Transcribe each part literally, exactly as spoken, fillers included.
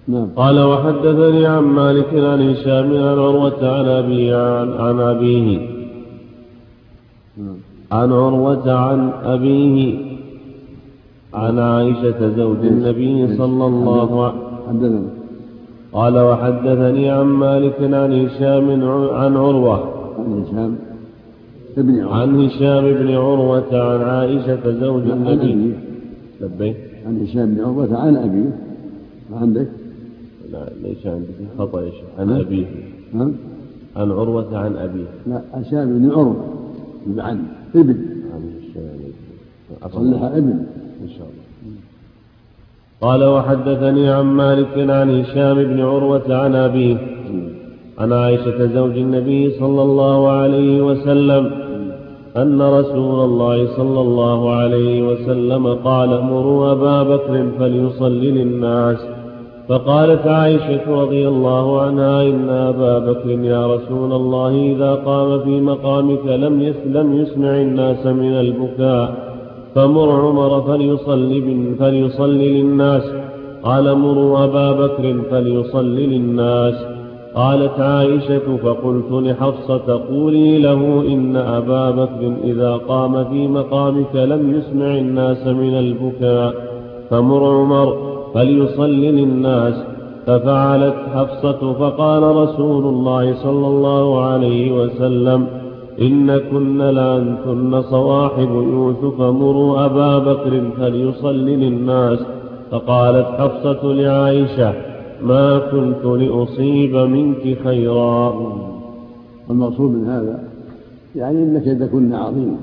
نعم. قال وحدثني عن مالك عن هشام عن عروة عن أبيه عن, عن أبيه نعم. عن عروة عن أبيه عن عائشة زوج النبي صلى الله عليه وسلم قال وحدثني عن مالك عن هشام عن عروة عن هشام ابن عروة عن هشام بن عروة عن عائشة زوج النبي لبيك عن هشام بن عروة عن أبيه. ما عندك؟ لا ليس عندك خطأ يا شيخ. عن أبيه. ها؟ عن عروة عن أبيه. لا هشام بن عروة عن ابن عن هشام صلحها ابن إن شاء الله. قال وحدثني عن مالك عن هشام بن عروة عن أبيه عن عائشة زوج النبي صلى الله عليه وسلم أن رسول الله صلى الله عليه وسلم قال مروا أبا بكر فليصلي للناس. فقالت عائشة رضي الله عنها إن أبا بكر يا رسول الله إذا قام في مقامك لم يسلم يسمع الناس من البكاء فمر عمر فليصلي, فليصلي للناس. قال مروا أبا بكر فليصلي للناس. قالت عائشة فقلت لحفصة قولي له إن أبا بكر إذا قام في مقامك لم يسمع الناس من البكاء فمر عمر فليصلي للناس. ففعلت حفصة فقال رسول الله صلى الله عليه وسلم إن كن لأنتن صواحب يوسف مروا أبا بكر فليصلي للناس. فقالت حفصة لعائشة ما كنت لأصيب منك خيرا. المقصود من هذا يعني إن كيدكن عظيم.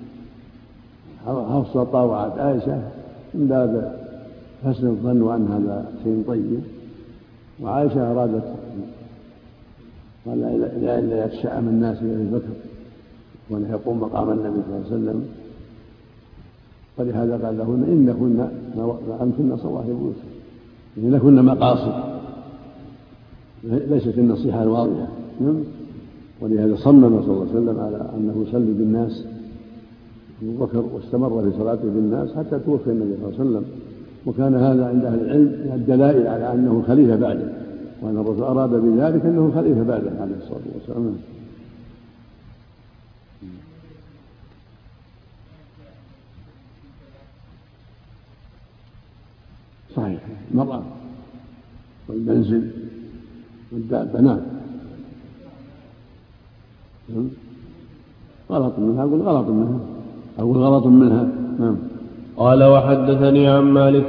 حفصة طاوعت عائشة من باب حسن الظن وأن هذا شيء طيب، وعائشة أرادت قال لا إلا يتشأم الناس بأبي بكر وأنه يقوم مقام النبي صلى الله عليه وسلم، ولهذا قال لهن إن كنا أنتن صواحب يوسف، إن كنا مقاصد ليست النصيحة الواضحة. ولهذا صمم صلى الله عليه وسلم على أنه يصلي بالناس أبو بكر، واستمر في صلاته بالناس حتى توفي النبي صلى الله عليه وسلم. وكان هذا عند أهل العلم من الدلائل على أنه خليفة بعده، وأن الرسول أراد بذلك أنه خليفة بعده عليه الصلاة والسلام. صحيح المرأة والمنزل والدابة نعم غلط منها، أقول غلط منها أقول غلط منها نعم. قال وحدثني عن مالك